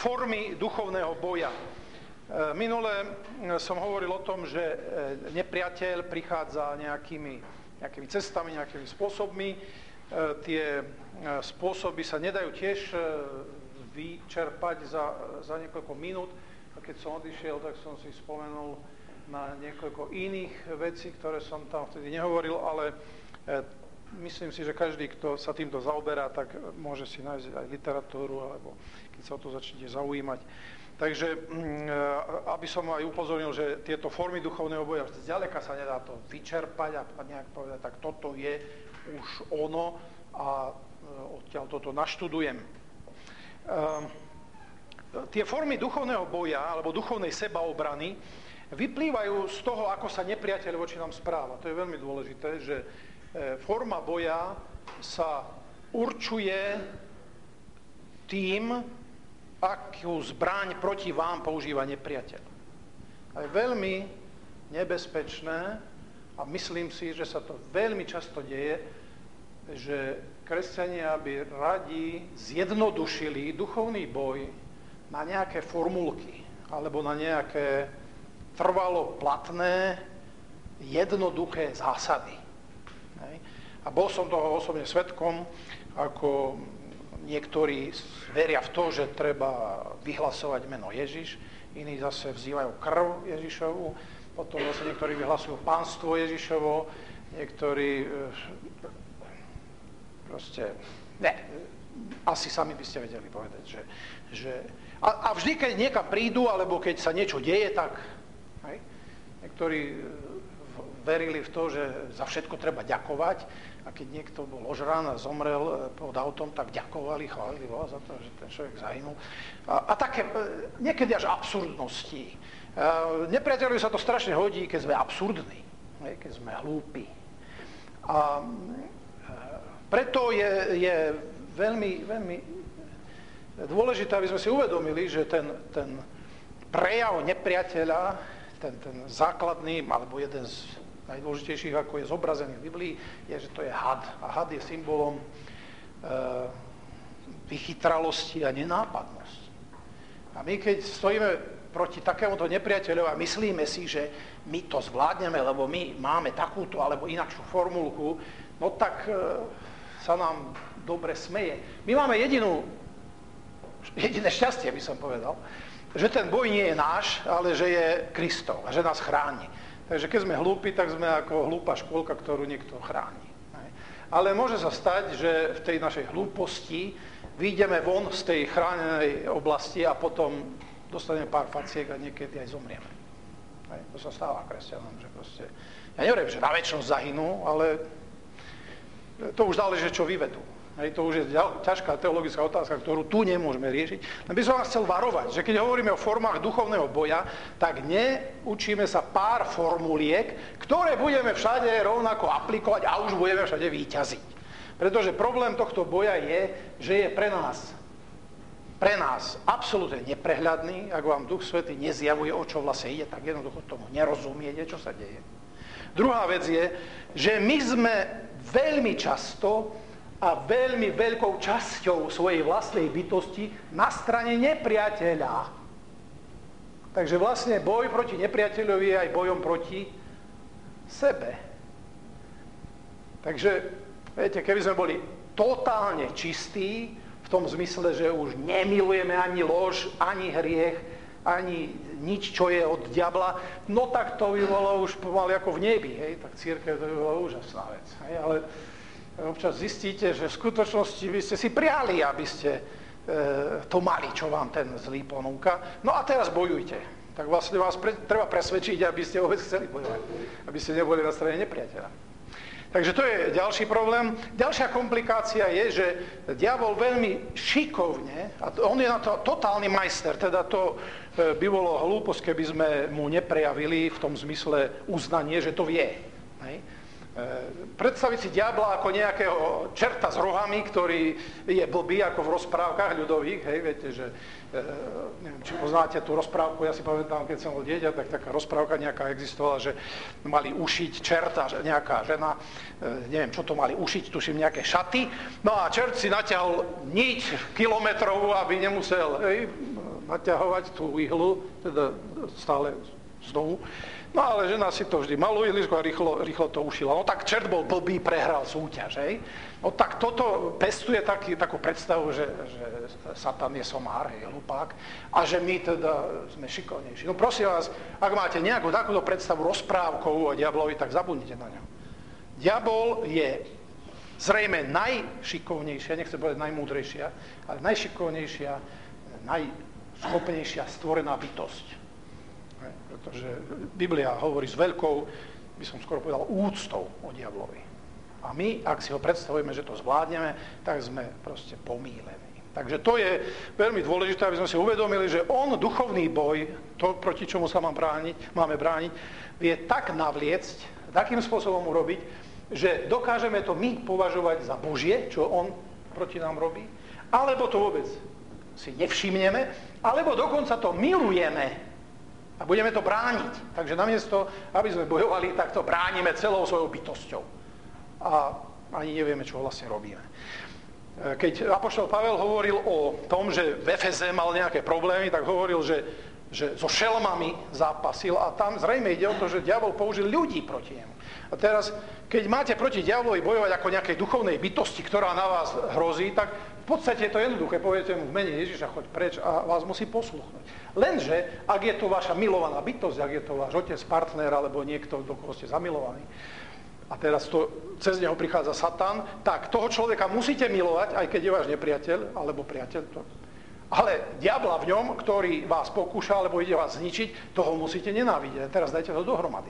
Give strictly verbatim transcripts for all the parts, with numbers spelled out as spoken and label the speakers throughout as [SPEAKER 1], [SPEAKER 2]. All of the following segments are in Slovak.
[SPEAKER 1] formy duchovného boja. Minule som hovoril o tom, že nepriateľ prichádza nejakými, nejakými cestami, nejakými spôsobmi. Tie spôsoby sa nedajú tiež vyčerpať za, za niekoľko minút. A keď som odišiel, tak som si spomenul na niekoľko iných vecí, ktoré som tam vtedy nehovoril, ale myslím si, že každý, kto sa týmto zaoberá, tak môže si nájsť aj literatúru, alebo keď sa o to začnete zaujímať. Takže, aby som aj upozornil, že tieto formy duchovného boja, zďaleka sa nedá to vyčerpať a nejak povedať, tak toto je už ono a odtiaľ toto naštudujem. Tie formy duchovného boja, alebo duchovnej sebaobrany, vyplývajú z toho, ako sa nepriateľ voči nám správa. To je veľmi dôležité, že forma boja sa určuje tým, akú zbraň proti vám používa nepriateľ. A je veľmi nebezpečné, a myslím si, že sa to veľmi často deje, že kresťania by radi zjednodušili duchovný boj na nejaké formulky, alebo na nejaké trvalo platné, jednoduché zásady. A bol som toho osobne svedkom, ako niektorí veria v to, že treba vyhlasovať meno Ježiš, iní zase vzývajú krv Ježišovu, potom zase niektorí vyhlasujú pánstvo Ježišovo, niektorí proste, ne, asi sami by ste vedeli povedať, že, že a, a vždy, keď niekam prídu, alebo keď sa niečo deje, tak hej, niektorí verili v to, že za všetko treba ďakovať. A keď niekto bol ožrán a zomrel pod autom, tak ďakovali, chválili Boha za to, že ten človek zahynul. A, a také niekedy až absurdnosti. Nepriateľovi sa to strašne hodí, keď sme absurdní, keď sme hlúpi. A preto je, je veľmi, veľmi dôležité, aby sme si uvedomili, že ten, ten prejav nepriateľa, ten, ten základný, alebo jeden z najdôležitejších, ako je zobrazený v Biblii, je, že to je had. A had je symbolom e, vychytralosti a nenápadnosti. A my, keď stojíme proti takémuto nepriateľovi a myslíme si, že my to zvládneme, lebo my máme takúto alebo inakšiu formulku, no tak e, sa nám dobre smeje. My máme jedinú, jediné šťastie, by som povedal, že ten boj nie je náš, ale že je Kristov a že nás chráni. Takže keď sme hlúpi, tak sme ako hlúpa škôlka, ktorú niekto chráni. Ale môže sa stať, že v tej našej hlúposti vyjdeme von z tej chránenej oblasti a potom dostaneme pár faciek a niekedy aj zomrieme. To sa stáva kresťanom, že proste, ja neviem, že na večnosť zahynú, ale to už záleží, čo vyvedú. Hej, to už je ťažká teologická otázka, ktorú tu nemôžeme riešiť. Len by som vás chcel varovať, že keď hovoríme o formách duchovného boja, tak neučíme sa pár formuliek, ktoré budeme všade rovnako aplikovať a už budeme všade víťaziť. Pretože problém tohto boja je, že je pre nás, pre nás absolútne neprehľadný. Ak vám Duch Svätý nezjavuje, o čo vlastne ide, tak jednoducho tomu nerozumiete, čo sa deje. Druhá vec je, že my sme veľmi často a veľmi veľkou časťou svojej vlastnej bytosti na strane nepriateľa. Takže vlastne boj proti nepriateľovi je aj bojom proti sebe. Takže, viete, keby sme boli totálne čistí, v tom zmysle, že už nemilujeme ani lož, ani hriech, ani nič, čo je od diabla, no tak to by bolo už pomaly ako v nebi, hej? Tak cirkev to by bola úžasná vec. Hej? Ale občas zistíte, že v skutočnosti vy ste si priali, aby ste e, to mali, čo vám ten zlý ponúka. No a teraz bojujte. Tak vlastne vás pre, treba presvedčiť, aby ste vôbec chceli bojovať. Aby ste neboli na strane nepriateľa. Takže to je ďalší problém. Ďalšia komplikácia je, že diabol veľmi šikovne, a on je na to totálny majster, teda to e, by bolo hlúposť, keby sme mu neprejavili v tom zmysle uznanie, že to vie. Hej? Predstaviť si diabla ako nejakého čerta s rohami, ktorý je blbý, ako v rozprávkach ľudových, hej, viete, že neviem, či poznáte tú rozprávku, ja si pamätám, keď som bol dieťa, tak taká rozprávka nejaká existovala, že mali ušiť čerta, nejaká žena, neviem, čo to mali ušiť, tuším, nejaké šaty, no a čert si natiahol niť kilometrovú, aby nemusel, hej, naťahovať tú ihlu, teda stále znovu. No ale žena si to vždy malú ihličku a rýchlo, rýchlo to ušila. No tak čert bol blbý, prehral súťaž, hej. No tak toto pestuje taký, takú predstavu, že, že Satan je somár, hej, hlupák, a že my teda sme šikovnejší. No prosím vás, ak máte nejakú takúto predstavu rozprávkovú o diablovi, tak zabudnite na ňo. Diabol je zrejme najšikovnejšia, nechcem povedať najmúdrejšia, ale najšikovnejšia, najschopnejšia stvorená bytosť. Pretože Biblia hovorí s veľkou, by som skoro povedal, úctou o diablovi. A my, ak si ho predstavujeme, že to zvládneme, tak sme proste pomýlení. Takže to je veľmi dôležité, aby sme si uvedomili, že on, duchovný boj, to, proti čomu sa mám brániť, máme brániť, vie tak navliecť, takým spôsobom urobiť, že dokážeme to my považovať za Božie, čo on proti nám robí, alebo to vôbec si nevšimneme, alebo dokonca to milujeme a budeme to brániť. Takže namiesto, aby sme bojovali, tak to bránime celou svojou bytosťou. A ani nevieme, čo vlastne robíme. Keď apoštol Pavel hovoril o tom, že v Efeze mal nejaké problémy, tak hovoril, že, že so šelmami zápasil a tam zrejme ide o to, že diabol použil ľudí proti nemu. A teraz, keď máte proti diablovi bojovať ako nejakej duchovnej bytosti, ktorá na vás hrozí, tak v podstate je to jednoduché. Poviete mu v mene Ježiša, choď preč a vás musí posluchnúť. Lenže, ak je to vaša milovaná bytosť, ak je to váš otec, partner alebo niekto, do koho ste zamilovaní, a teraz to, cez neho prichádza Satan, tak toho človeka musíte milovať, aj keď je váš nepriateľ, alebo priateľ. To. Ale diabla v ňom, ktorý vás pokúša, alebo ide vás zničiť, toho musíte nenávidieť. A teraz dajte to dohromady.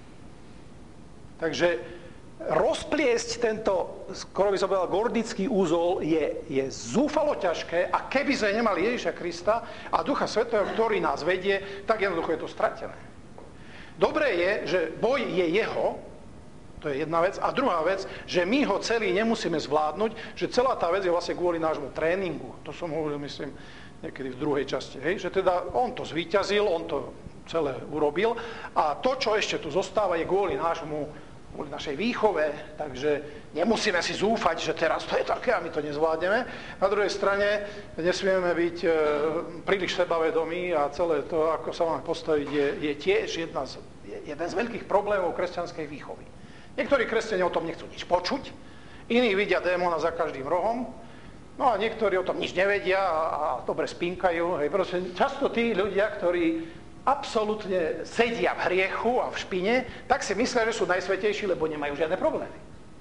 [SPEAKER 1] Takže rozpliesť tento, skoro by som povedal, gordický úzol je, je zúfalo ťažké a keby sme nemali Ježiša Krista a Ducha Svätého, ktorý nás vedie, tak jednoducho je to stratené. Dobré je, že boj je jeho, to je jedna vec, a druhá vec, že my ho celý nemusíme zvládnuť, že celá tá vec je vlastne kvôli nášmu tréningu. To som hovoril, myslím, niekedy v druhej časti. Hej? Že teda on to zvíťazil, on to celé urobil a to, čo ešte tu zostáva, je kvôli nášmu kvôli našej výchove, takže nemusíme si zúfať, že teraz to je také a my to nezvládneme. Na druhej strane nesmieme byť e, príliš sebavedomí a celé to, ako sa máme postaviť, je, je tiež jedna z, je, jeden z veľkých problémov kresťanskej výchovy. Niektorí kresťania o tom nechcú nič počuť, iní vidia démona za každým rohom, no a niektorí o tom nič nevedia a, a dobre spinkajú. Hej, proste často tí ľudia, ktorí absolútne sedia v hriechu a v špine, tak si myslia, že sú najsvätejší, lebo nemajú žiadne problémy.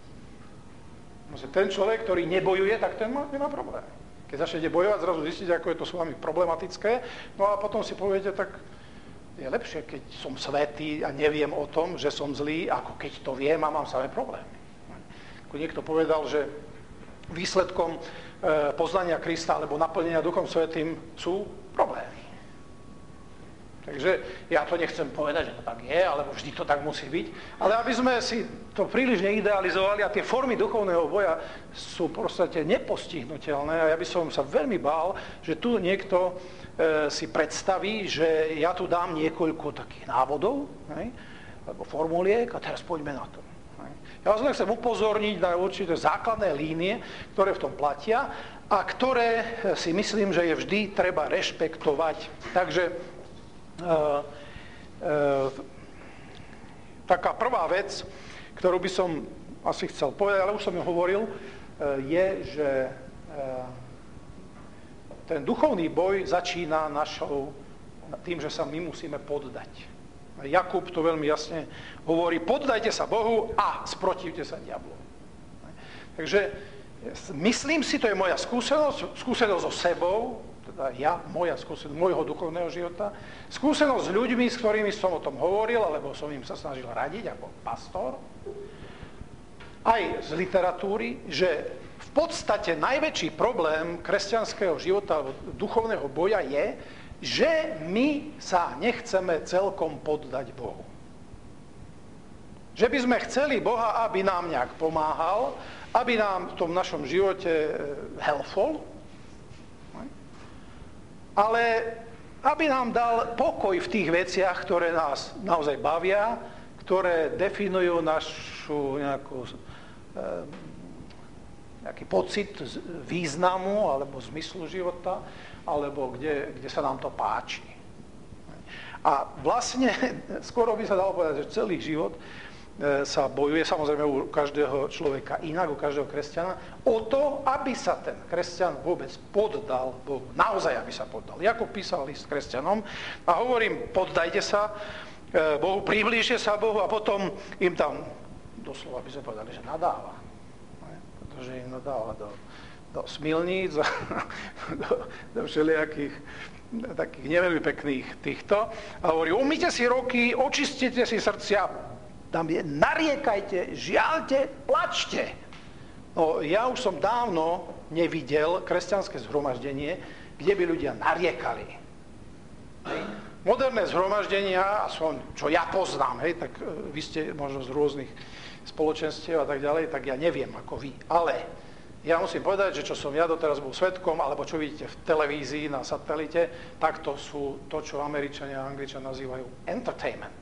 [SPEAKER 1] Ten človek, ktorý nebojuje, tak ten má, nemá problémy. Keď začnete bojovať, zrazu zistíte, ako je to s vami problematické, no a potom si poviete, tak je lepšie, keď som svätý a neviem o tom, že som zlý, ako keď to viem a mám samé problémy. Ako niekto povedal, že výsledkom poznania Krista alebo naplnenia Duchom Svätým sú problémy. Takže ja to nechcem povedať, že to tak je, alebo vždy to tak musí byť, ale aby sme si to príliš neidealizovali a tie formy duchovného boja sú v podstate nepostihnutelné a ja by som sa veľmi bál, že tu niekto e, si predstaví, že ja tu dám niekoľko takých návodov, hej, alebo formuliek a teraz poďme na to. Hej. Ja vás len chcem upozorniť na určité základné línie, ktoré v tom platia a ktoré si myslím, že je vždy treba rešpektovať. Takže Uh, uh, taká prvá vec, ktorú by som asi chcel povedať, ale už som ju hovoril, uh, je, že uh, ten duchovný boj začína našou tým, že sa my musíme poddať. Jakub to veľmi jasne hovorí, poddajte sa Bohu a sprotivte sa diablu. Takže myslím si, to je moja skúsenosť, skúsenosť so sebou, teda ja, moja skúsenosť, môjho duchovného života, skúsenosť s ľuďmi, s ktorými som o tom hovoril, alebo som im sa snažil radiť ako pastor, aj z literatúry, že v podstate najväčší problém kresťanského života, alebo duchovného boja je, že my sa nechceme celkom poddať Bohu. Že by sme chceli Boha, aby nám nejak pomáhal, aby nám v tom našom živote helpful, ale aby nám dal pokoj v tých veciach, ktoré nás naozaj bavia, ktoré definujú našu nejakú, nejaký pocit významu alebo zmyslu života. alebo kde, kde sa nám to páči. A vlastne, skoro by sa dalo povedať, že celý život sa bojuje, samozrejme u každého človeka inak, u každého kresťana, o to, aby sa ten kresťan vôbec poddal Bohu. Naozaj, aby sa poddal. Jakub písal list kresťanom a hovorím, poddajte sa Bohu, priblížte sa Bohu a potom im tam, doslova by sme povedali, že nadáva. Pretože im nadáva do, do smilníc, do, do všelijakých takých neveľmi pekných týchto. A hovorí, umýte si ruky, očistite si srdcia, tam je, nariekajte, žiaľte, plačte. No, ja už som dávno nevidel kresťanské zhromaždenie, kde by ľudia nariekali. Hej. Moderné zhromaždenia, aspoň čo ja poznám, hej, tak vy ste možno z rôznych spoločenstiev a tak ďalej, tak ja neviem ako vy. Ale ja musím povedať, že čo som ja doteraz bol svedkom, alebo čo vidíte v televízii, na satelite, tak to sú to, čo Američania a Angličania nazývajú entertainment.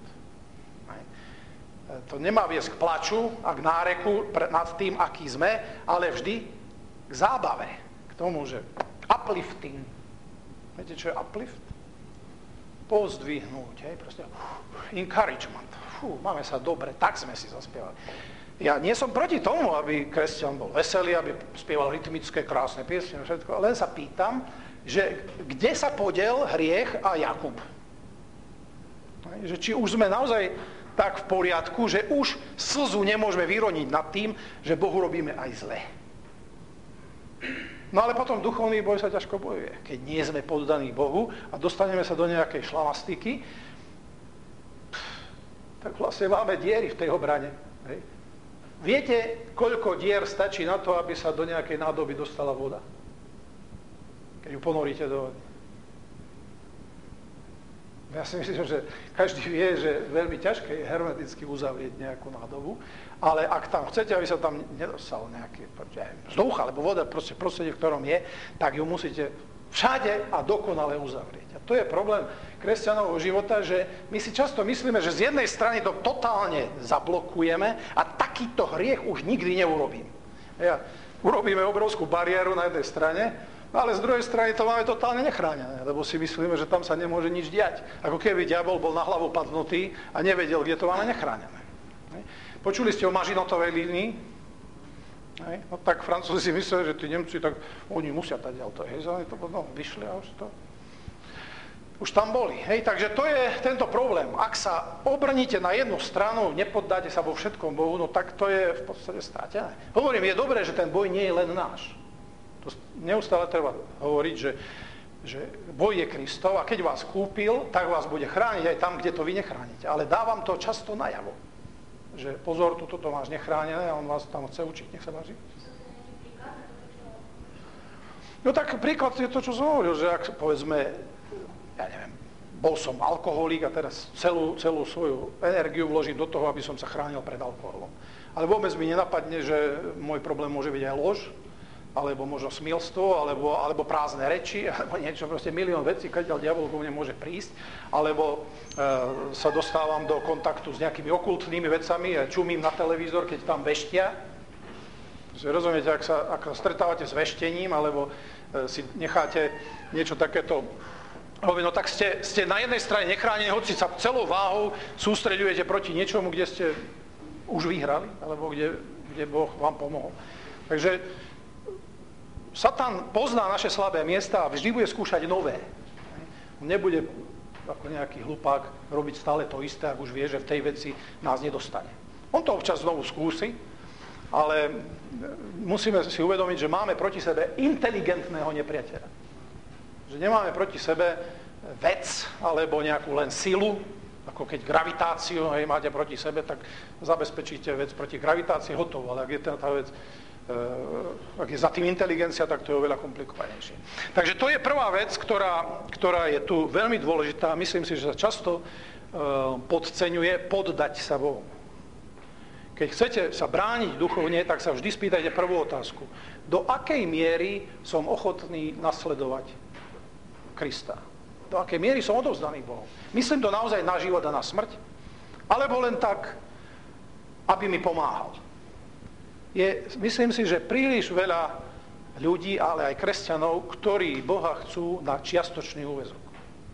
[SPEAKER 1] To nemá viesť k plaču a k náreku nad tým, aký sme, ale vždy k zábave. K tomu, že uplifting. Viete, čo je uplift? Pozdvihnúť, hej, proste encouragement. Fú, máme sa dobre, tak sme si zaspievali. Ja nie som proti tomu, aby kresťan bol veselý, aby spieval rytmické, krásne piesne a všetko, len sa pýtam, že kde sa podiel hriech a Jakub? Že či už sme naozaj tak v poriadku, že už slzu nemôžeme vyroniť nad tým, že Bohu robíme aj zle. No ale potom duchovný boj sa ťažko bojuje. Keď nie sme poddaní Bohu a dostaneme sa do nejakej šlamastiky, tak vlastne máme diery v tej obrane. Hej. Viete, koľko dier stačí na to, aby sa do nejakej nádoby dostala voda? Keď ju ponoríte do vody. Ja si myslím, že každý vie, že veľmi ťažké je hermeticky uzavrieť nejakú nádobu, ale ak tam chcete, aby sa tam nedostal nejaký vzduch alebo voda, proste prostredie, v ktorom je, tak ju musíte všade a dokonale uzavrieť. A to je problém kresťanovho života, že my si často myslíme, že z jednej strany to totálne zablokujeme a takýto hriech už nikdy neurobím. Ja, urobíme obrovskú bariéru na jednej strane, ale z druhej strany to máme totálne nechránené, lebo si myslíme, že tam sa nemôže nič diať. Ako keby diabol bol na hlavu padnutý a nevedel, kde to máme nechránené. Počuli ste o Mažinotovej línii? No tak Francúzi si mysleli, že tí Nemci, tak oni musia tať ďalto. Hej, to no, vyšli a už to... Už tam boli. Hej, takže to je tento problém. Ak sa obrníte na jednu stranu, nepoddáte sa vo všetkom Bohu, no tak to je v podstate stratené. Hovorím, je dobré, že ten boj nie je len náš. To neustále treba hovoriť, že, že boj je Kristov a keď vás kúpil, tak vás bude chrániť aj tam, kde to vy nechránite. Ale dávam to často najavo. Že pozor, toto to máš nechránené a on vás tam chce učiť. Nech sa páči. No tak príklad je to, čo som hovoril, že ak povedzme, ja neviem, bol som alkoholík a teraz celú, celú svoju energiu vložím do toho, aby som sa chránil pred alkoholom. Ale vôbec mi nenapadne, že môj problém môže byť aj lož, alebo možno smilstvo, alebo, alebo prázdne reči, alebo niečo, proste milión vecí, keď diabol vo mne môže prísť, alebo e, sa dostávam do kontaktu s nejakými okultnými vecami a čumím na televízor, keď tam veštia. Rozumiete, ak sa, ak sa stretávate s veštením, alebo e, si necháte niečo takéto, no tak ste, ste na jednej strane nechránení, hoci sa celou váhou sústreďujete proti niečomu, kde ste už vyhrali, alebo kde, kde Boh vám pomohol. Takže Satan pozná naše slabé miesta a vždy bude skúšať nové. On nebude ako nejaký hlupák robiť stále to isté, ak už vie, že v tej veci nás nedostane. On to občas znovu skúsi, ale musíme si uvedomiť, že máme proti sebe inteligentného nepriateľa. Že nemáme proti sebe vec alebo nejakú len silu, ako keď gravitáciu hej, máte proti sebe, tak zabezpečíte vec proti gravitácii, hotovo. Ale ak je tá vec ak je za tým inteligencia, tak to je oveľa komplikovanejšie. Takže to je prvá vec, ktorá, ktorá je tu veľmi dôležitá. Myslím si, že sa často podceňuje poddať sa Bohu. Keď chcete sa brániť duchovne, tak sa vždy spýtajte prvú otázku. Do akej miery som ochotný nasledovať Krista? Do akej miery som odovzdaný Bohu? Myslím to naozaj na život a na smrť? Alebo len tak, aby mi pomáhal? Je, myslím si, že príliš veľa ľudí, ale aj kresťanov, ktorí Boha chcú na čiastočný úväzok.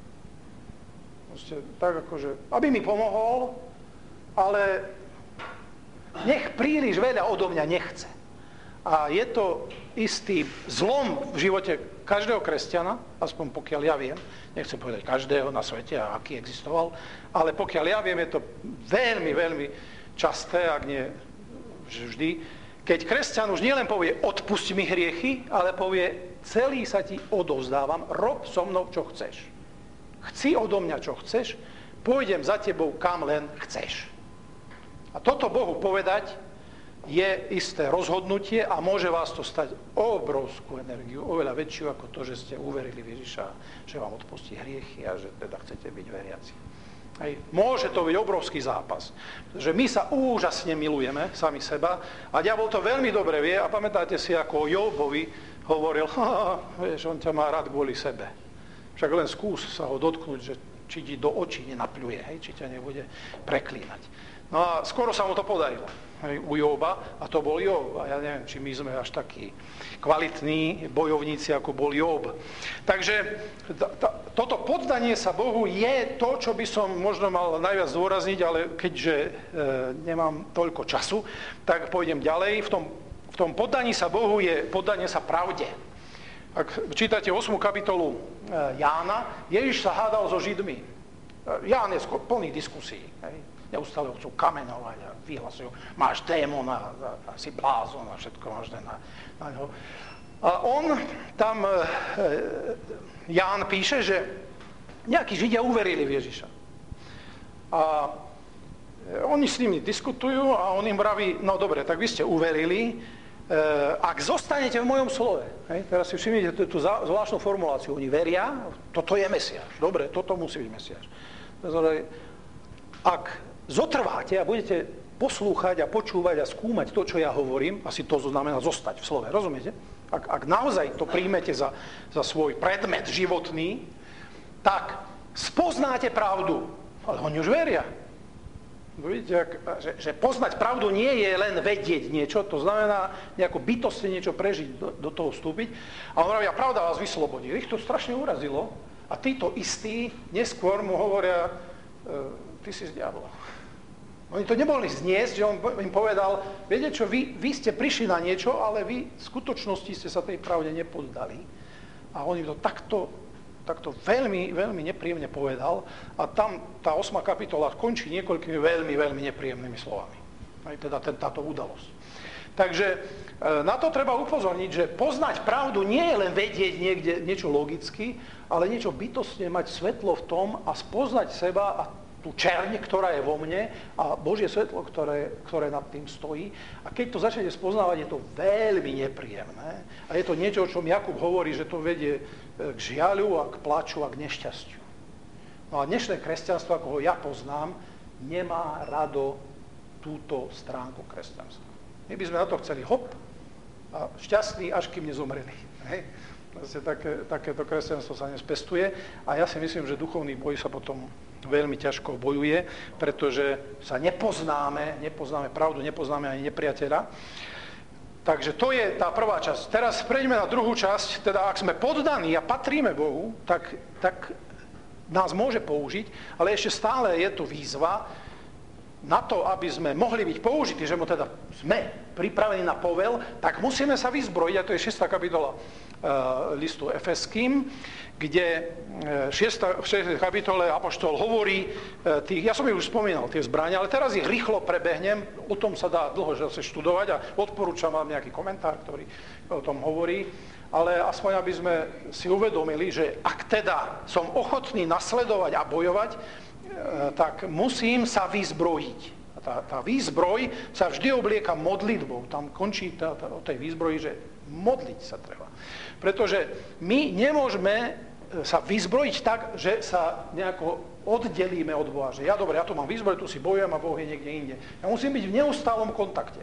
[SPEAKER 1] Proste tak akože, aby mi pomohol, ale nech príliš veľa odo mňa nechce. A je to istý zlom v živote každého kresťana, aspoň pokiaľ ja viem, nechcem povedať každého na svete, a aký existoval, ale pokiaľ ja viem, je to veľmi, veľmi časté, ak nie vždy, keď kresťan už nielen povie odpusti mi hriechy, ale povie celý sa ti odovzdávam, rob so mnou, čo chceš. Chci odo mňa, čo chceš, pôjdem za tebou, kam len chceš. A toto Bohu povedať je isté rozhodnutie a môže vás to stať obrovskú energiu, oveľa väčšiu ako to, že ste uverili v Ježiša, že vám odpustí hriechy a že teda chcete byť veriaci. Hej. Môže to byť obrovský zápas, pretože my sa úžasne milujeme sami seba a diabol to veľmi dobre vie a pamätáte si, ako o Jobovi hovoril, vieš, on ťa má rád kvôli sebe. Však len skús sa ho dotknúť, že či ti do očí nenapľuje, hej, či ťa nebude preklínať. No a skoro sa mu to podarilo, hej, u Joba, a to bol Job. A ja neviem, či my sme až takí kvalitní bojovníci, ako bol Job. Takže t- t- toto poddanie sa Bohu je to, čo by som možno mal najviac zdôrazniť, ale keďže e, nemám toľko času, tak pôjdem ďalej. V tom, v tom poddaní sa Bohu je poddanie sa pravde. Ak čítate ôsmu kapitolu e, Jána, Ježiš sa hádal so Židmi. E, Ján je plný diskusí, hej. Neustále ho chcú kamenovať a vyhlasujú, máš démona, a si blázon a všetko možné na, na ňo. A on tam, e, Ján píše, že nejakí Židia uverili v Ježiša. A oni s nimi diskutujú a on im vraví, no dobre, tak vy ste uverili, e, ak zostanete v mojom slove. Hej, teraz si všimnite tú, tú zvláštnu formuláciu, oni veria, toto je Mesiáš, dobre, toto musí byť Mesiáš. Ak zotrváte a budete poslúchať a počúvať a skúmať to, čo ja hovorím, asi to znamená zostať v slove, rozumiete? Ak, ak naozaj to príjmete za, za svoj predmet životný, tak spoznáte pravdu. Ale oni už veria. Vidíte, ak, že, že poznať pravdu nie je len vedieť niečo, to znamená nejako bytostne niečo prežiť, do, do toho vstúpiť. A on hovorí, pravda vás vyslobodí. Ich to strašne urazilo a títo istí neskôr mu hovoria, e, ty si z diabla. Oni to nemohli zniesť, že on im povedal, viete čo, vy, vy ste prišli na niečo, ale vy v skutočnosti ste sa tej pravde nepoddali. A on im to takto, takto veľmi, veľmi nepríjemne povedal. A tam tá ôsma kapitola končí niekoľkými veľmi, veľmi nepríjemnými slovami. Aj teda ten, táto udalosť. Takže na to treba upozorniť, že poznať pravdu nie je len vedieť niekde niečo logicky, ale niečo bytostne mať svetlo v tom a spoznať seba a tú čerň, ktorá je vo mne a Božie svetlo, ktoré, ktoré nad tým stojí. A keď to začnete spoznávať, je to veľmi nepríjemné. A je to niečo, o čom Jakub hovorí, že to vedie k žiaľu a k plaču a k nešťastiu. No a dnešné kresťanstvo, ako ho ja poznám, nemá rado túto stránku kresťanstva. My by sme na to chceli hop a šťastní, až kým nezomreli. Hej? Vlastne také, takéto kresťanstvo sa nespestuje a ja si myslím, že duchovný boj sa potom veľmi ťažko bojuje, pretože sa nepoznáme, nepoznáme pravdu, nepoznáme ani nepriateľa. Takže to je tá prvá časť. Teraz prejdeme na druhú časť, teda ak sme poddaní a patríme Bohu, tak, tak nás môže použiť, ale ešte stále je tu výzva na to, aby sme mohli byť použití, že mu teda sme pripravení na povel, tak musíme sa vyzbrojiť, a to je šiesta kapitola listu Efeským, kde v šiestej kapitole apoštol hovorí tých, ja som ich už spomínal, tie zbrania, ale teraz ich rýchlo prebehnem, o tom sa dá dlho zase študovať a odporúčam vám nejaký komentár, ktorý o tom hovorí, ale aspoň aby sme si uvedomili, že ak teda som ochotný nasledovať a bojovať, tak musím sa vyzbrojiť. Tá, tá výzbroj sa vždy oblieka modlitbou. Tam končí tá, tá, o tej výzbroji, že modliť sa treba. Pretože my nemôžeme sa vyzbrojiť tak, že sa nejako oddelíme od Boha. Že ja dobre, ja tu mám výzbroj, tu si bojujem a Boh je niekde inde. Ja musím byť v neustálom kontakte.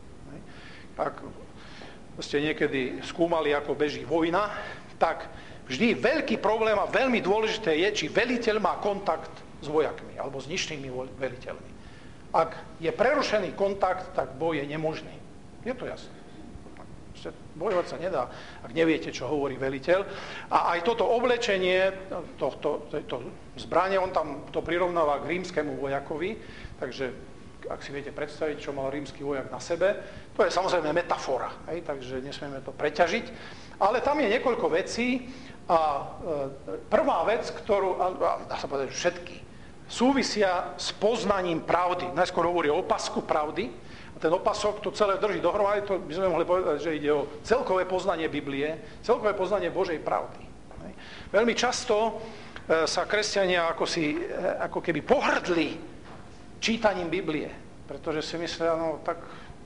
[SPEAKER 1] Ak ste niekedy skúmali, ako beží vojna, tak vždy veľký problém a veľmi dôležité je, či veliteľ má kontakt s vojakmi alebo s nižšími veliteľmi. Ak je prerušený kontakt, tak boj je nemožný. Je to jasné. Bojovať sa nedá, ak neviete, čo hovorí veliteľ. A aj toto oblečenie, tohto, tohto zbranie, on tam to prirovnáva k rímskemu vojakovi, takže ak si viete predstaviť, čo mal rímsky vojak na sebe, to je samozrejme metafora, hej, takže nesmieme to preťažiť. Ale tam je niekoľko vecí a prvá vec, ktorú, a dá sa povedať všetky, súvisia s poznaním pravdy. Najskôr hovorí o opasku pravdy, a ten opasok to celé drží dohromady, to by sme mohli povedať, že ide o celkové poznanie Biblie, celkové poznanie Božej pravdy. Hej. Veľmi často sa kresťania ako, si, ako keby pohrdli čítaním Biblie, pretože si myslia, no tak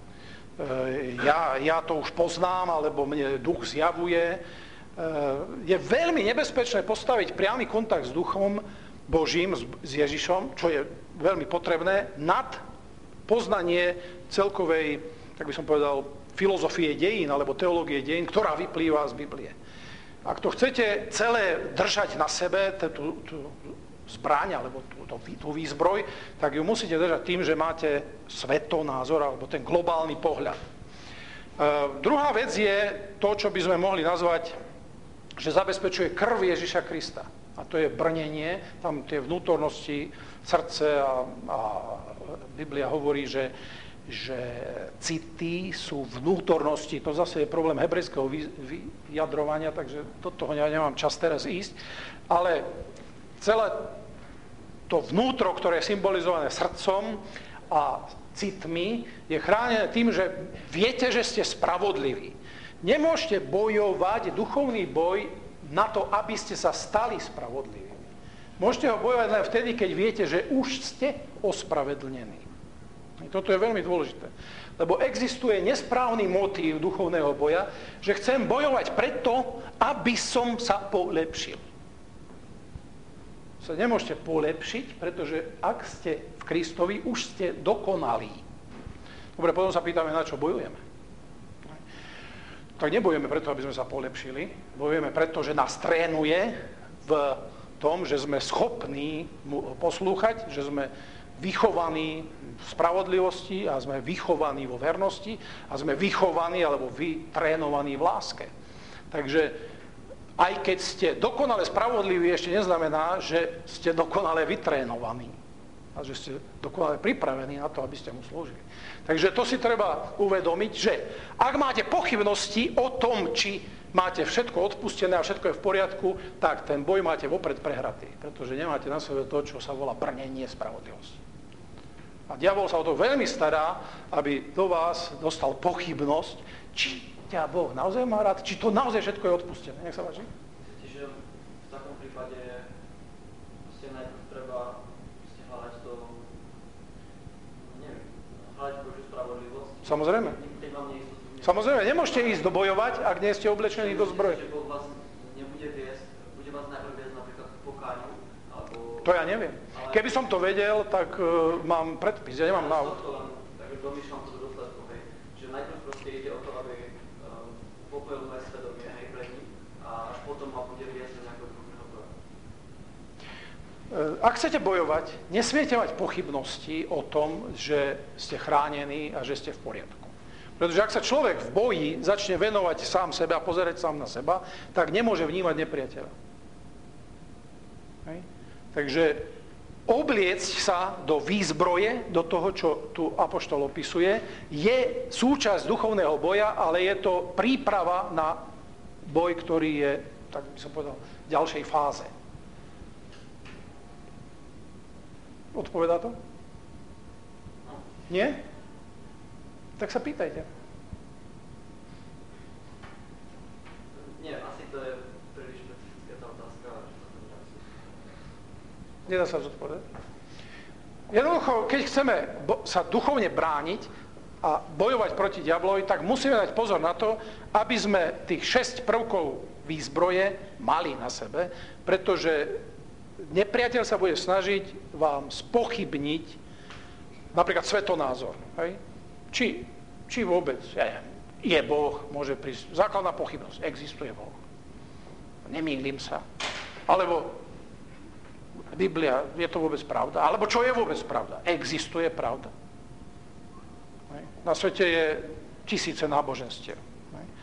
[SPEAKER 1] ja, ja to už poznám, alebo mne duch zjavuje. Je veľmi nebezpečné postaviť priamy kontakt s duchom Božím, s Ježišom, čo je veľmi potrebné, nad poznanie celkovej, tak by som povedal, filozofie dejín, alebo teológie dejín, ktorá vyplýva z Biblie. Ak to chcete celé držať na sebe, tú, tú zbraň, alebo tú, tú, tú výzbroj, tak ju musíte držať tým, že máte svetonázor, alebo ten globálny pohľad. E, druhá vec je to, čo by sme mohli nazvať, že zabezpečuje krv Ježiša Krista. A to je brnenie, tam tie vnútornosti, srdce a, a Biblia hovorí, že, že city sú vnútornosti. To zase je problém hebrejského vyjadrovania, takže do toho ja nemám čas teraz ísť. Ale celé to vnútro, ktoré je symbolizované srdcom a citmi, je chránené tým, že viete, že ste spravodliví. Nemôžete bojovať duchovný boj na to, aby ste sa stali spravodliví. Môžete ho bojovať len vtedy, keď viete, že už ste ospravedlnení. Toto je veľmi dôležité. Lebo existuje nesprávny motív duchovného boja, že chcem bojovať preto, aby som sa polepšil. Sa nemôžete polepšiť, pretože ak ste v Kristovi, už ste dokonalí. Dobre, potom sa pýtame, na čo bojujeme. Tak nebojujeme preto, aby sme sa polepšili. Bojujeme preto, že nás trénuje v tom, že sme schopní mu poslúchať, že sme vychovaní v spravodlivosti a sme vychovaní vo vernosti a sme vychovaní alebo vytrénovaní v láske. Takže aj keď ste dokonale spravodliví, ešte neznamená, že ste dokonale vytrénovaní a že ste dokonale pripravení na to, aby ste mu slúžili. Takže to si treba uvedomiť, že ak máte pochybnosti o tom, či máte všetko odpustené a všetko je v poriadku, tak ten boj máte vopred prehratý, pretože nemáte na sebe to, čo sa volá brnenie spravodlivosti. A diabol sa o to veľmi stará, aby do vás dostal pochybnosť, či ťa Boh naozaj má rád, či to naozaj všetko je odpustené. Nech sa páči.
[SPEAKER 2] Čiže v takom prípade ste najprv treba ste hľadať to, neviem, hľadať Božiu spravodlivosť.
[SPEAKER 1] Samozrejme. Samozrejme, nemôžete ísť dobojovať, ak nie ste oblečení do zbroje.
[SPEAKER 2] Že Boh vás nebude viesť, bude vás najprv viesť napríklad k pokániu, alebo...
[SPEAKER 1] To ja neviem. Keby som to vedel, tak uh, mám predpis, ja nemám návod.
[SPEAKER 2] Takže domýšľam to do dôsledku, hej. Že najprv proste ide o to, aby um, popojil moje svedomie, hej, pred ním, a až potom ma bude viesť do nejakého druhého boja.
[SPEAKER 1] Ak chcete bojovať, nesmiete mať pochybnosti o tom, že ste chránení a že ste v poriadku. Pretože ak sa človek v boji začne venovať sám sebe a pozerať sám na seba, tak nemôže vnímať nepriateľa. Hej. Takže obliecť sa do výzbroje, do toho, čo tu apoštol opisuje, je súčasť duchovného boja, ale je to príprava na boj, ktorý je, tak by som povedal, v ďalšej fáze. Odpovedá to? Nie? Tak sa pýtajte.
[SPEAKER 2] Nie, asi to je príliš špecifická tá otázka.
[SPEAKER 1] Nedá sa zodpovedať. Jednoducho, keď chceme sa duchovne brániť a bojovať proti diablovi, tak musíme dať pozor na to, aby sme tých šesť prvkov výzbroje mali na sebe, pretože nepriateľ sa bude snažiť vám spochybniť napríklad svetonázor. Hej? Či, či vôbec je, je Boh, môže prísť. Základná pochybnosť, existuje Boh. Nemýlim sa. Alebo Biblia, je to vôbec pravda? Alebo čo je vôbec pravda? Existuje pravda? Na svete je tisíce náboženstiev.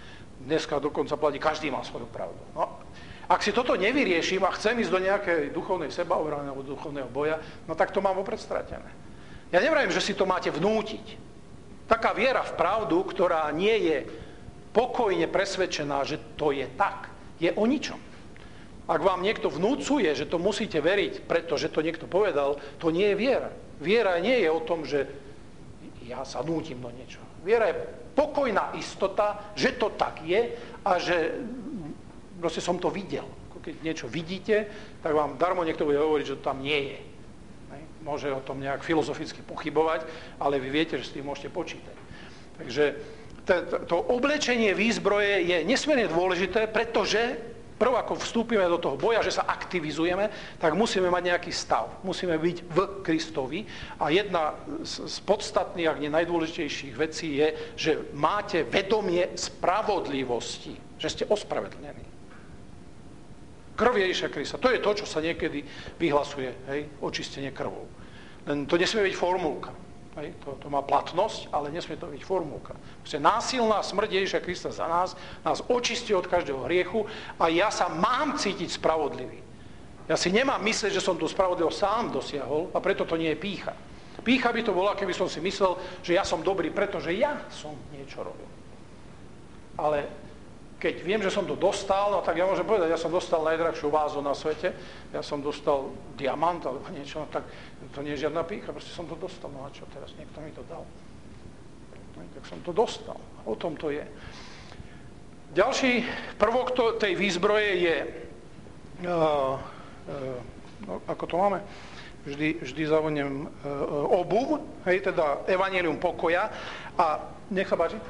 [SPEAKER 1] dneska dokonca platí, každý má svoju pravdu. No, ak si toto nevyrieším a chcem ísť do nejakej duchovnej sebaobrany alebo duchovného boja, no tak to mám opred stratené. Ja nevravím, že si to máte vnútiť. Taká viera v pravdu, ktorá nie je pokojne presvedčená, že to je tak, je o ničom. Ak vám niekto vnúcuje, že to musíte veriť, pretože to niekto povedal, to nie je viera. Viera nie je o tom, že ja sa nútim do niečoho. Viera je pokojná istota, že to tak je a že proste som to videl. Keď niečo vidíte, tak vám darmo niekto bude hovoriť, že to tam nie je. Môže o tom nejak filozoficky pochybovať, ale vy viete, že s tým môžete počítať. Takže to oblečenie výzbroje je nesmierne dôležité, pretože prv ako vstúpime do toho boja, že sa aktivizujeme, tak musíme mať nejaký stav. Musíme byť v Kristovi. A jedna z podstatných, ak nie najdôležitejších vecí je, že máte vedomie spravodlivosti, že ste ospravedlnení. Krv Ježiša Krista. To je to, čo sa niekedy vyhlasuje, hej, očistenie krvou. Len to nesmie byť formulka. Hej, to, to má platnosť, ale nesmie to byť formulka. Proste násilná smrť Ježiša Krista za nás nás očistí od každého hriechu a ja sa mám cítiť spravodlivý. Ja si nemám myslieť, že som tú spravodlivosť sám dosiahol a preto to nie je pýcha. Pýcha by to bola, keby som si myslel, že ja som dobrý, pretože ja som niečo robil. Ale keď viem, že som to dostal, no tak ja môžem povedať, ja som dostal najdrahšiu vázu na svete, ja som dostal diamant alebo niečo, no tak to nie je žiadna pýcha, proste som to dostal, no a čo teraz, niekto mi to dal. No, tak som to dostal, o tom to je. Ďalší prvok to, tej výzbroje je, uh, uh, no, ako to máme, vždy, vždy zavodnem uh, obuv, hej, teda evanjelium pokoja a nech sa páči.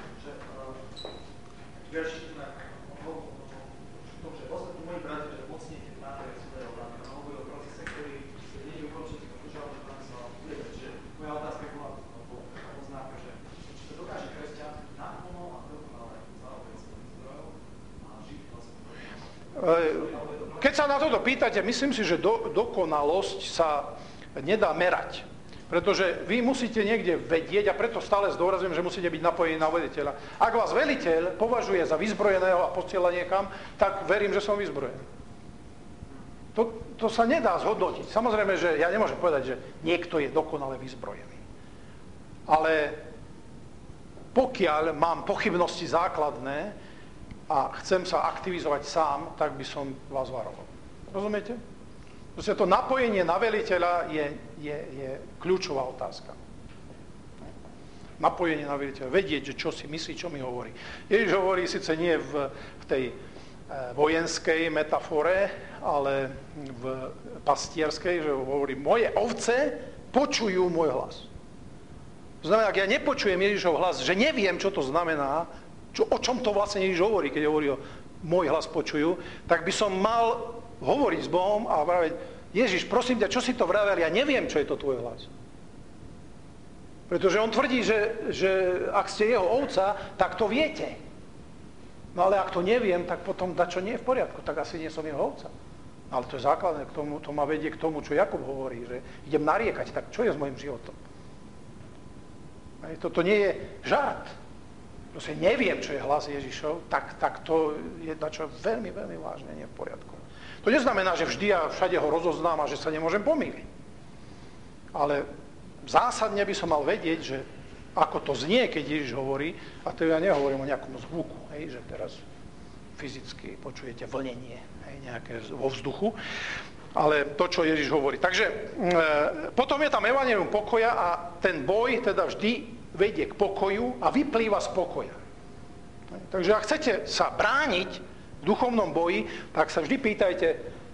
[SPEAKER 1] Keď sa na toto pýtate, myslím si, že do, dokonalosť sa nedá merať. Pretože vy musíte niekde vedieť, a preto stále zdôrazňujem, že musíte byť napojení na veliteľa. Ak vás veliteľ považuje za vyzbrojeného a posiela niekam, tak verím, že som vyzbrojený. To, to sa nedá zhodnotiť. Samozrejme, že ja nemôžem povedať, že niekto je dokonale vyzbrojený. Ale pokiaľ mám pochybnosti základné, a chcem sa aktivizovať sám, tak by som vás varoval. Rozumiete? Proste to napojenie na veliteľa je, je, je kľúčová otázka. Napojenie na veliteľa. Vedieť, že čo si myslí, čo mi hovorí. Ježiš hovorí síce nie v, v tej e, vojenskej metafore, ale v pastierskej, že hovorí, moje ovce počujú môj hlas. To znamená, ak ja nepočujem Ježišov hlas, že neviem, čo to znamená, Čo, o čom to vlastne Ježiš hovorí, keď hovorí o môj hlas počujú, tak by som mal hovoriť s Bohom a vraviť, Ježiš, prosím ťa, čo si to vravel, ja neviem, čo je to tvoj hlas. Pretože on tvrdí, že, že ak ste jeho ovca, tak to viete. No ale ak to neviem, tak potom dačo nie je v poriadku, tak asi nie som jeho ovca. Ale to je základné, k tomu, to ma vedie k tomu, čo Jakub hovorí, že idem nariekať, tak čo je s mojím životom? Toto nie je žart. Proste neviem, čo je hlas Ježišov, tak, tak to je dačo veľmi, veľmi vážne nie v poriadku. To neznamená, že vždy a všade ho rozoznám a že sa nemôžem pomýliť. Ale zásadne by som mal vedieť, že ako to znie, keď Ježiš hovorí, a to ja nehovorím o nejakom zvuku, hej, že teraz fyzicky počujete vlnenie, hej, nejaké vo vzduchu, ale to, čo Ježiš hovorí. Takže e, potom je tam evanjelium pokoja a ten boj teda vždy vedie k pokoju a vyplýva z pokoja. Takže ak chcete sa brániť v duchovnom boji, tak sa vždy pýtajte,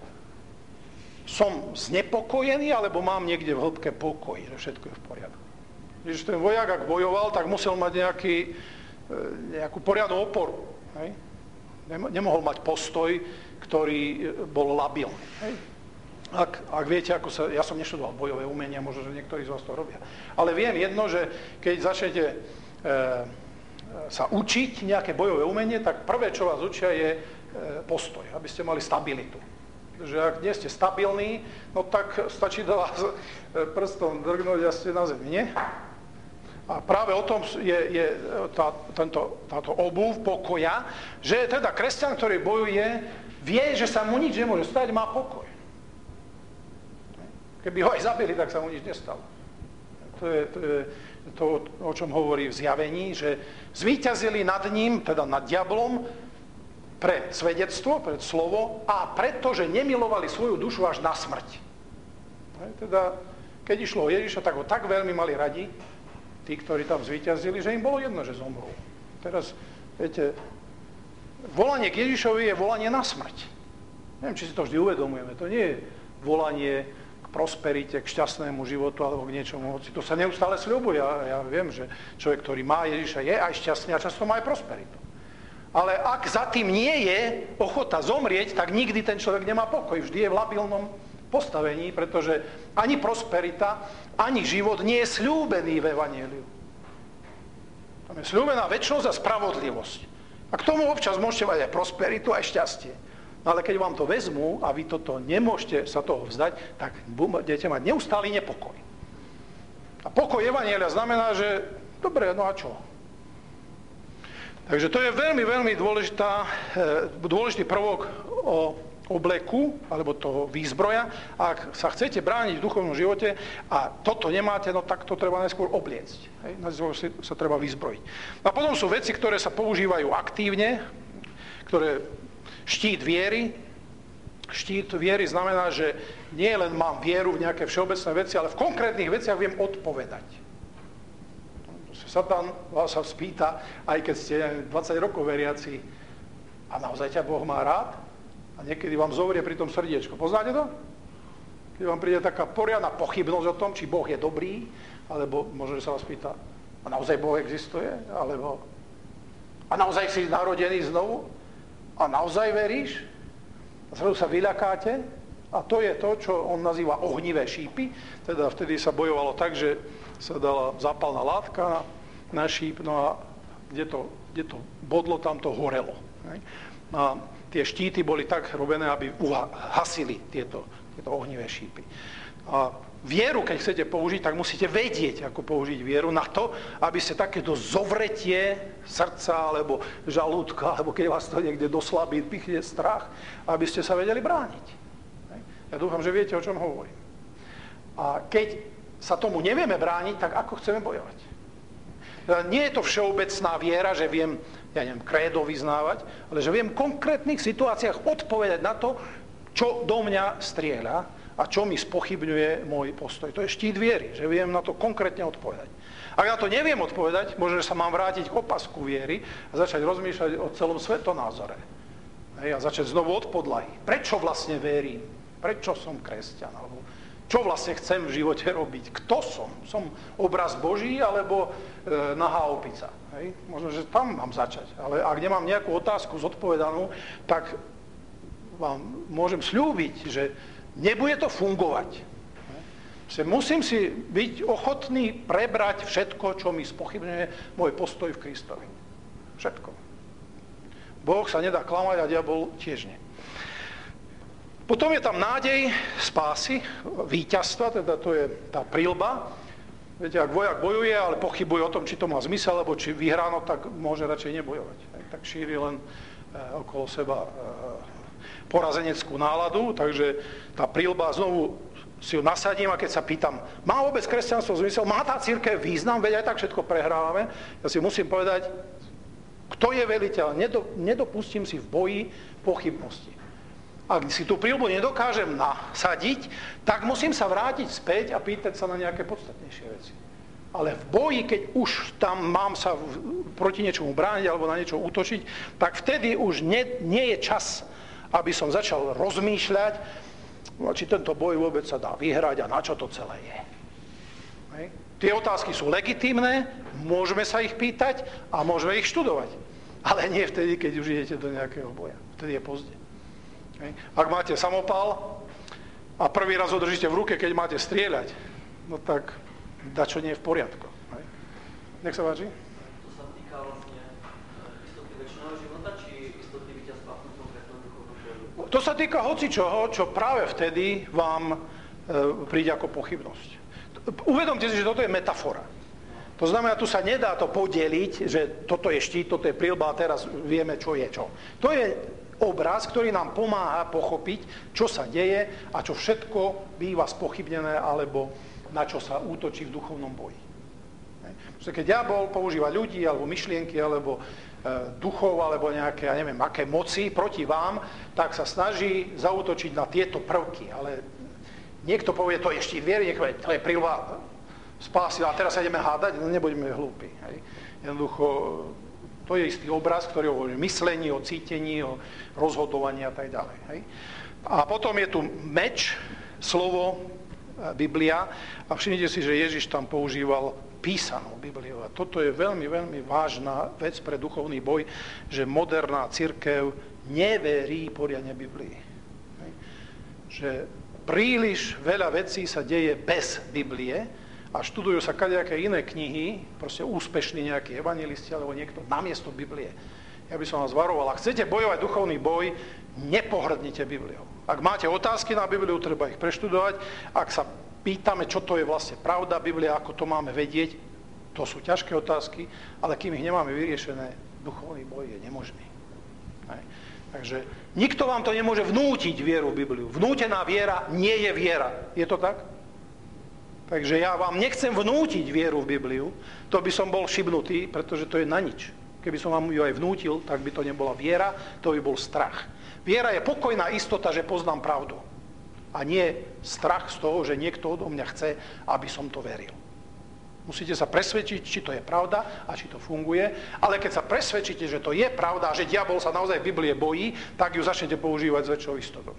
[SPEAKER 1] som znepokojený, alebo mám niekde v hĺbke pokoj, že všetko je v poriadku. Když ten vojak, ak bojoval, tak musel mať nejaký, nejakú poriadnu oporu. Hej? Nemohol mať postoj, ktorý bol labilný. Hej? Ak, ak viete, ako sa, ja som neštudoval bojové umenia, možno, že niektorí z vás to robia. Ale viem jedno, že keď začnete e, sa učiť nejaké bojové umenie, tak prvé, čo vás učia, je e, postoj, aby ste mali stabilitu. Že ak nie ste stabilní, no tak stačí do vás prstom drgnúť a ste na zemi, nie? A práve o tom je, je tá, tento, táto obuv pokoja, že teda kresťan, ktorý bojuje, vie, že sa mu nič nemôže stať, má pokoj. Keby ho aj zabili, tak sa mu nič nestalo. To je to, je to o čom hovorí v Zjavení, že zvíťazili nad ním, teda nad diablom, pre svedectvo, pre slovo a preto, že nemilovali svoju dušu až na smrť. Teda, keď išlo o Ježiša, tak ho tak veľmi mali radi, tí, ktorí tam zvíťazili, že im bolo jedno, že zomrú. Teraz, viete, volanie k Ježišovi je volanie na smrť. Neviem, či si to vždy uvedomujeme. To nie je volanie k prosperite, k šťastnému životu alebo k niečomu. Hoci to sa neustále sľubuje. Ja, ja viem, že človek, ktorý má Ježiša, je aj šťastný a často má aj prosperitu. Ale ak za tým nie je ochota zomrieť, tak nikdy ten človek nemá pokoj. Vždy je v labilnom postavení, pretože ani prosperita, ani život nie je sľúbený v evanjeliu. Tam je sľúbená večnosť a spravodlivosť. A k tomu občas môžete mať aj prosperitu, aj šťastie. No ale keď vám to vezmú a vy toto nemôžete sa toho vzdať, tak budete mať neustály nepokoj. A pokoj evanjelia znamená, že dobre, no a čo? Takže to je veľmi, veľmi dôležitá, dôležitý prvok o obleku, alebo toho výzbroja. Ak sa chcete brániť v duchovnom živote a toto nemáte, no tak to treba najskôr obliecť. Hej? Najskôr sa treba vyzbrojiť. A potom sú veci, ktoré sa používajú aktívne, ktoré štít viery. Štít viery znamená, že nie len mám vieru v nejaké všeobecné veci, ale v konkrétnych veciach viem odpovedať. Satan vás sa spýta, aj keď ste dvadsať rokov veriaci, a naozaj ťa Boh má rád? A niekedy vám zovrie pri tom srdiečko. Poznáte to? Keď vám príde taká poriadna pochybnosť o tom, či Boh je dobrý, alebo možno, že sa vás pýta, a naozaj Boh existuje? Alebo a naozaj si narodený znovu? A naozaj veríš? A zrazu sa vyľakáte? A to je to, čo on nazýva ohnivé šípy. Teda vtedy sa bojovalo tak, že sa dala zápalná látka na, na šíp, no a kde to, kde to bodlo, tam to horelo. Hej. A tie štíty boli tak robené, aby uhasili tieto, tieto ohnivé šípy. A vieru, keď chcete použiť, tak musíte vedieť, ako použiť vieru na to, aby ste takéto zovretie srdca, alebo žalúdka, alebo keď vás to niekde doslabí, pichne strach, aby ste sa vedeli brániť. Hej. Ja dúfam, že viete, o čom hovorím. A keď sa tomu nevieme brániť, tak ako chceme bojovať? Nie je to všeobecná viera, že viem, ja neviem, krédo vyznávať, ale že viem v konkrétnych situáciách odpovedať na to, čo do mňa strieľa a čo mi spochybňuje môj postoj. To je štít viery, že viem na to konkrétne odpovedať. Ak na to neviem odpovedať, možno, že sa mám vrátiť k opasku viery a začať rozmýšľať o celom svetonázore. Hej, a začať znovu od podlahy. Prečo vlastne verím? Prečo som kresťan? Alebo čo vlastne chcem v živote robiť? Kto som? Som obraz Boží alebo e, nahá opica? Hej? Možno, že tam mám začať. Ale ak nemám nejakú otázku zodpovedanú, tak vám môžem sľúbiť, že nebude to fungovať. Hej? Musím si byť ochotný prebrať všetko, čo mi spochybňuje môj postoj v Kristovi. Všetko. Boh sa nedá klamať a diabol tiež nie. Potom je tam nádej spásy, víťazstva, teda to je tá príľba. Viete, ak vojak bojuje, ale pochybuje o tom, či to má zmysel, alebo či vyhrá, no tak môže radšej nebojovať. Tak šíri len e, okolo seba e, porazeneckú náladu, takže tá príľba, znovu si ju nasadím a keď sa pýtam, má vôbec kresťanstvo zmysel, má tá cirkev význam, veď aj tak všetko prehrávame, ja si musím povedať, kto je veliteľ, nedopustím si v boji pochybnosti. Ak si tú príľbu nedokážem nasadiť, tak musím sa vrátiť späť a pýtať sa na nejaké podstatnejšie veci. Ale v boji, keď už tam mám sa proti niečomu brániť alebo na niečo útočiť, tak vtedy už nie, nie je čas, aby som začal rozmýšľať, či tento boj vôbec sa dá vyhrať a na čo to celé je. Hej. Tie otázky sú legitímne, môžeme sa ich pýtať a môžeme ich študovať. Ale nie vtedy, keď už idete do nejakého boja. Vtedy je pozde. Ak máte samopal a prvý raz ho držíte v ruke, keď máte strieľať, no tak dačo nie je v poriadku. Hej. Nech sa páči.
[SPEAKER 2] To sa týka vlastne istoty večného života, či istoty víťazstva v konkrétnom duchovnom boju?
[SPEAKER 1] To sa týka hocičoho, čo práve vtedy vám e, príde ako pochybnosť. Uvedomte si, že toto je metafora. To znamená, tu sa nedá to podeliť, že toto je štít, toto je prilba a teraz vieme, čo je čo. To je obraz, ktorý nám pomáha pochopiť, čo sa deje a čo všetko býva spochybnené alebo na čo sa útočí v duchovnom boji. Pretože keď diabol používa ľudí alebo myšlienky alebo e, duchov alebo nejaké, ja neviem, aké moci proti vám, tak sa snaží zaútočiť na tieto prvky. Ale niekto povie, to je štít viery, niekto povie, to je prilba spásila a teraz sa ideme hádať, no nebudeme hlúpi. Hej. Jednoducho, to je istý obraz, ktorý hovorí o myslení, o cítení, o rozhodovaní a tak ďalej. Hej. A potom je tu meč, slovo, Biblia a všimnite si, že Ježiš tam používal písanú Bibliu. A toto je veľmi, veľmi vážna vec pre duchovný boj, že moderná cirkev neverí poriadne Biblii. Hej. Že príliš veľa vecí sa deje bez Biblie a študujú sa kadejaké iné knihy, proste úspešní nejakí evanjelisti alebo niekto namiesto Biblie. Ja by som vás varoval, ak chcete bojovať duchovný boj, nepohrdnite Bibliou. Ak máte otázky na Bibliu, treba ich preštudovať. Ak sa pýtame, čo to je vlastne pravda, Biblia, ako to máme vedieť, to sú ťažké otázky, ale kým ich nemáme vyriešené, duchovný boj je nemožný. Hej. Takže nikto vám to nemôže vnútiť vieru v Bibliu. Vnútená viera nie je viera. Je to tak? Takže ja vám nechcem vnútiť vieru v Bibliu, to by som bol šibnutý, pretože to je na nič. Keby som vám ju aj vnútil, tak by to nebola viera, to by bol strach. Viera je pokojná istota, že poznám pravdu. A nie strach z toho, že niekto odo mňa chce, aby som to veril. Musíte sa presvedčiť, či to je pravda a či to funguje. Ale keď sa presvedčíte, že to je pravda a že diabol sa naozaj v Biblie bojí, tak ju začnete používať s väčšou istotou.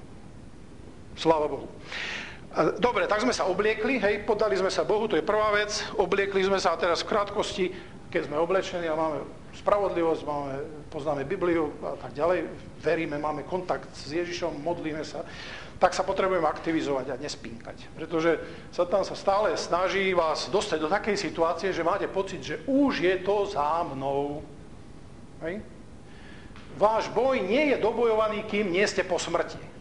[SPEAKER 1] Sláva Bohu. Dobre, tak sme sa obliekli, hej, podali sme sa Bohu, to je prvá vec. Obliekli sme sa a teraz v krátkosti, keď sme oblečení a máme spravodlivosť, máme, poznáme Bibliu a tak ďalej, veríme, máme kontakt s Ježišom, modlíme sa, tak sa potrebujeme aktivizovať a nespínkať. Pretože Satan sa stále snaží vás dostať do takej situácie, že máte pocit, že už je to za mnou. Hej? Váš boj nie je dobojovaný, kým nie ste po smrti.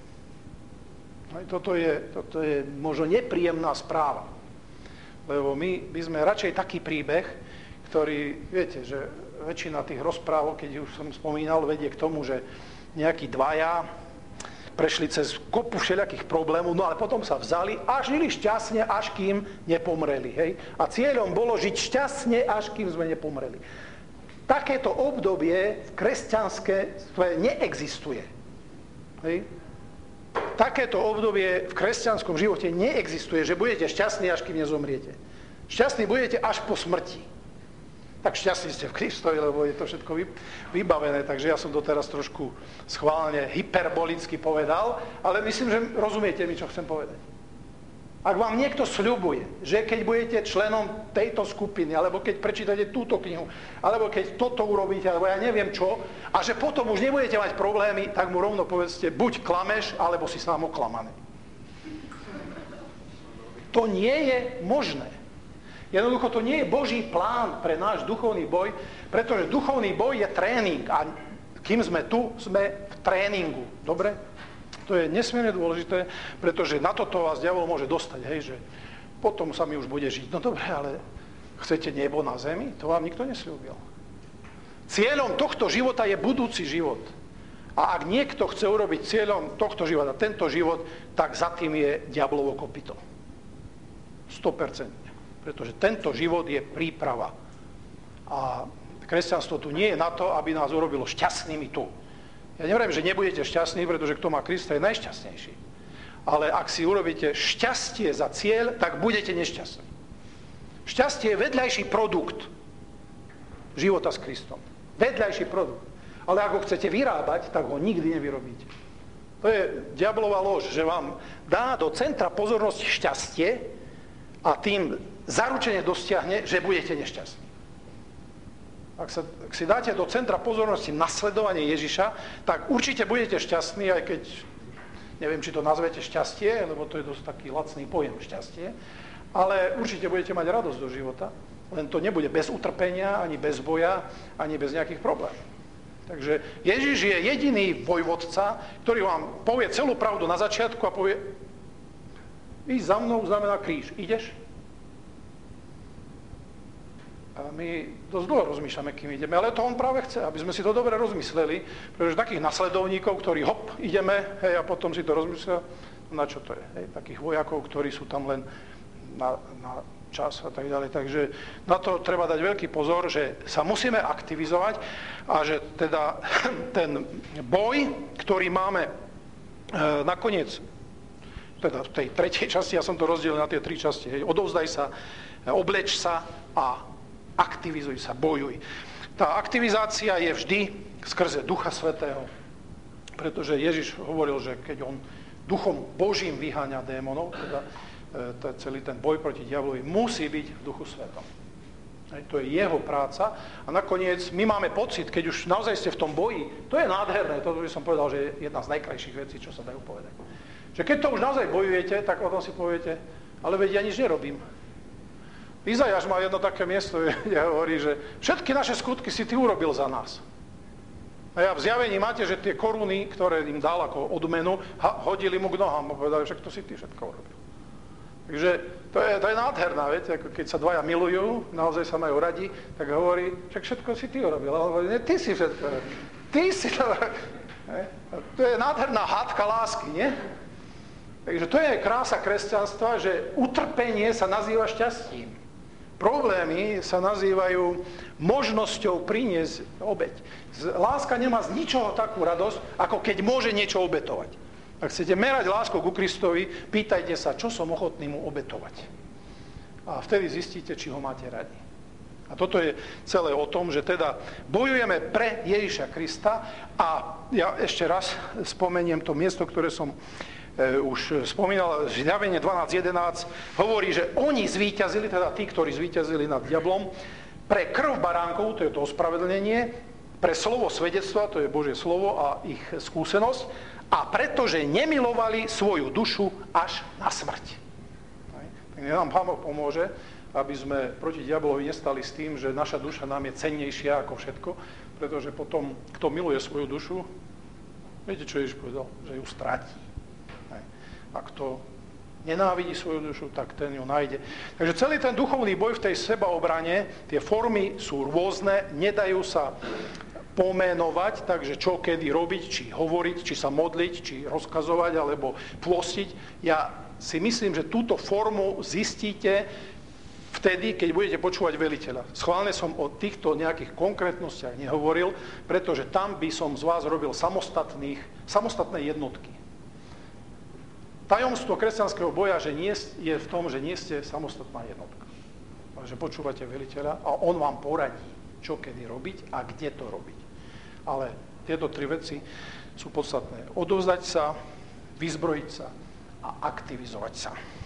[SPEAKER 1] Hej? Toto je, toto je možno nepríjemná správa. Lebo my by sme radšej taký príbeh, ktorý, viete, že väčšina tých rozprávok, keď už som spomínal, vedie k tomu, že nejakí dvaja prešli cez kopu všelijakých problémov, no ale potom sa vzali a žili šťastne, až kým nepomreli. Hej? A cieľom bolo žiť šťastne, až kým sme nepomreli. Takéto obdobie v kresťanské neexistuje. Hej? Takéto obdobie v kresťanskom živote neexistuje, že budete šťastní, až kým nezomriete. Šťastní budete až po smrti. Tak šťastní ste v Kristovi, lebo je to všetko vybavené, takže ja som to teraz trošku schválne hyperbolicky povedal, ale myslím, že rozumiete mi, čo chcem povedať. Ak vám niekto sľubuje, že keď budete členom tejto skupiny, alebo keď prečítate túto knihu, alebo keď toto urobíte, alebo ja neviem čo, a že potom už nebudete mať problémy, tak mu rovno povedzte, buď klameš, alebo si sám oklamaný. To nie je možné. Jednoducho to nie je Boží plán pre náš duchovný boj, pretože duchovný boj je tréning a kým sme tu, sme v tréningu. Dobre? To je nesmierne dôležité, pretože na toto vás diabol môže dostať, hej, že potom sa mi už bude žiť. No dobre, ale chcete nebo na zemi? To vám nikto nesľúbil. Cieľom tohto života je budúci život. A ak niekto chce urobiť cieľom tohto života, tento život, tak za tým je diablovo kopyto. sto percent. Pretože tento život je príprava. A kresťanstvo tu nie je na to, aby nás urobilo šťastnými tu. Ja neviem, že nebudete šťastní, pretože kto má Krista je najšťastnejší. Ale ak si urobíte šťastie za cieľ, tak budete nešťastní. Šťastie je vedľajší produkt života s Kristom. Vedľajší produkt. Ale ak ho chcete vyrábať, tak ho nikdy nevyrobíte. To je diablová lož, že vám dá do centra pozornosti šťastie a tým zaručene dosiahne, že budete nešťastní. Ak, sa, ak si dáte do centra pozornosti nasledovanie Ježiša, tak určite budete šťastní, aj keď, neviem, či to nazvete šťastie, lebo to je dosť taký lacný pojem šťastie, ale určite budete mať radosť do života, len to nebude bez utrpenia, ani bez boja, ani bez nejakých problémov. Takže Ježiš je jediný vojvodca, ktorý vám povie celú pravdu na začiatku a povie, ísť za mnou znamená kríž. Ideš? A my dosť dlho rozmýšľame, kým ideme, ale to on práve chce, aby sme si to dobre rozmysleli, pretože takých nasledovníkov, ktorí hop, ideme, hej, a potom si to rozmyslia, na čo to je, hej, takých vojakov, ktorí sú tam len na, na čas a tak ďalej. Takže na to treba dať veľký pozor, že sa musíme aktivizovať a že teda ten boj, ktorý máme e, nakoniec, teda v tej tretej časti, ja som to rozdielil na tie tri časti, hej, odovzdaj sa, obleč sa a aktivizuj sa, bojuj. Tá aktivizácia je vždy skrze Ducha Svätého, pretože Ježiš hovoril, že keď on Duchom Božím vyháňa démonov, teda e, celý ten boj proti diablovi musí byť v Duchu Svätom. Hej, to je jeho práca a nakoniec my máme pocit, keď už naozaj ste v tom boji, to je nádherné, to by som povedal, že je jedna z najkrajších vecí, čo sa dajú povedať. Že keď to už naozaj bojujete, tak o tom si poviete, ale veď ja nič nerobím. Izajáš má jedno také miesto, kde hovorí, že všetky naše skutky si ty urobil za nás. A ja v zjavení máte, že tie koruny, ktoré im dal ako odmenu, hodili mu k nohám a povedali, však to si ty všetko urobil. Takže to je, to je nádherná vec, ako keď sa dvaja milujú, naozaj sa majú radi, tak hovorí, však všetko si ty urobil. A hovorí, nie, ty si všetko urobil. Ty si to urobil. To je nádherná hádka lásky, nie? Takže to je krása kresťanstva, že utrpenie sa nazýva šťastím. Problémy sa nazývajú možnosťou priniesť obeť. Láska nemá z ničoho takú radosť, ako keď môže niečo obetovať. Ak chcete merať lásku ku Kristovi, pýtajte sa, čo som ochotný mu obetovať. A vtedy zistíte, či ho máte radi. A toto je celé o tom, že teda bojujeme pre Ježiša Krista a ja ešte raz spomeniem to miesto, ktoré som už spomínal, Zjavenie dvanásť jedenásť hovorí, že oni zvíťazili, teda tí, ktorí zvíťazili nad diablom, pre krv baránkov, to je to ospravedlnenie, pre slovo svedectva, to je Božie slovo a ich skúsenosť, a pretože nemilovali svoju dušu až na smrť. Tak nám Pán Boh pomôže, aby sme proti diablovi nestali s tým, že naša duša nám je cennejšia ako všetko, pretože potom, kto miluje svoju dušu, viete, čo Ježiš povedal? Že ju stratí. A kto nenávidí svoju dušu, tak ten ju nájde. Takže celý ten duchovný boj v tej sebaobrane, tie formy sú rôzne, nedajú sa pomenovať, takže čo kedy robiť, či hovoriť, či sa modliť, či rozkazovať, alebo pôstiť. Ja si myslím, že túto formu zistíte vtedy, keď budete počúvať veliteľa. Schválne som o týchto nejakých konkrétnostiach nehovoril, pretože tam by som z vás robil samostatných, samostatné jednotky. Tajomstvo kresťanského boja že nie, je v tom, že nie ste samostatná jednotka. Ale že počúvate veliteľa a on vám poradí, čo kedy robiť a kde to robiť. Ale tieto tri veci sú podstatné. Odovzdať sa, vyzbrojiť sa a aktivizovať sa.